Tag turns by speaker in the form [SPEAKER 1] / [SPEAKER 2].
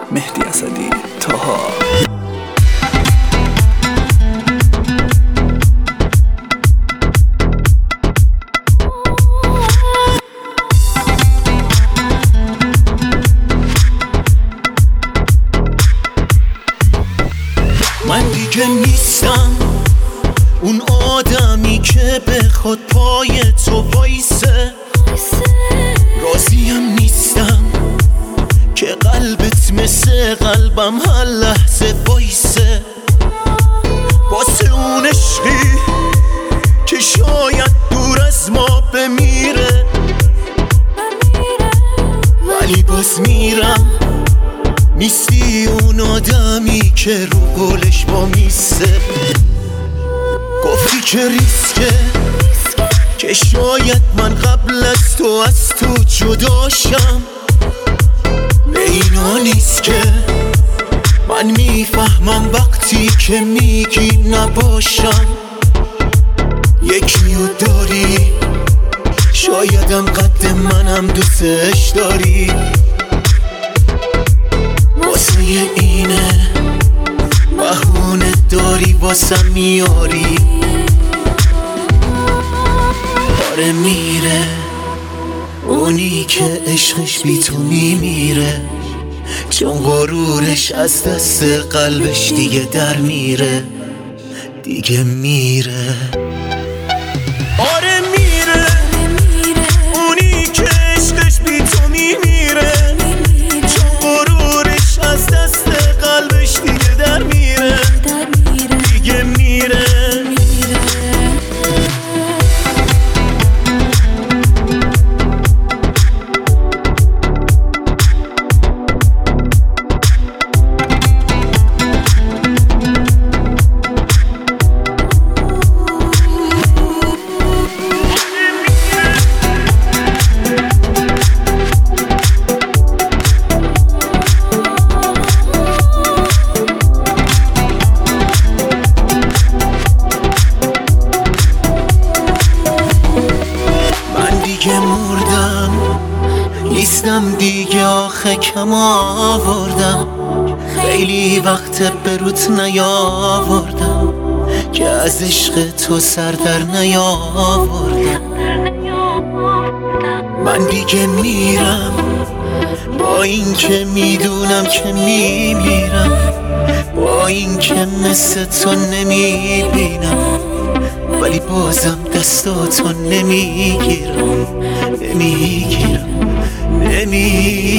[SPEAKER 1] مهدی اسدی، طاها.
[SPEAKER 2] من دیگه نیستم اون آدمی که بخواد پای تو وایسه، راضیم نیستم که قلبت مثل قلبم هر لحظه وایسه، واسه اون عشقی که شاید دور از ما بمیره، ولی باز میرم. نیستی اون آدمی که رو قولش با میسته، گفتی که ریسکه که شاید من قبل از تو جداشم. به اینا نیست که من میفهمم وقتی که میگی نباشم. یکیو داری شایدم قد منم دوستش داری، واسه اینه بهونه داری واسم میاری. آره میره اونی که عشقش بی تو میمیره، چون غرورش از دست قلبش دیگه در میره، دیگه میره. آره میره اونی که عشقش بی تو میمیره، چون غرورش از دست قلبش دیگه در میره، دیگه میره. دیگه مردم نیستم دیگه، آخه کم آوردم، خیلی وقت به روت نیاوردم که از عشق تو سر در نیاوردم. من دیگه میرم با این که میدونم که میمیرم، با این که مثل تو نمیبینم، ولی بازم دستاتو نمیگیرم.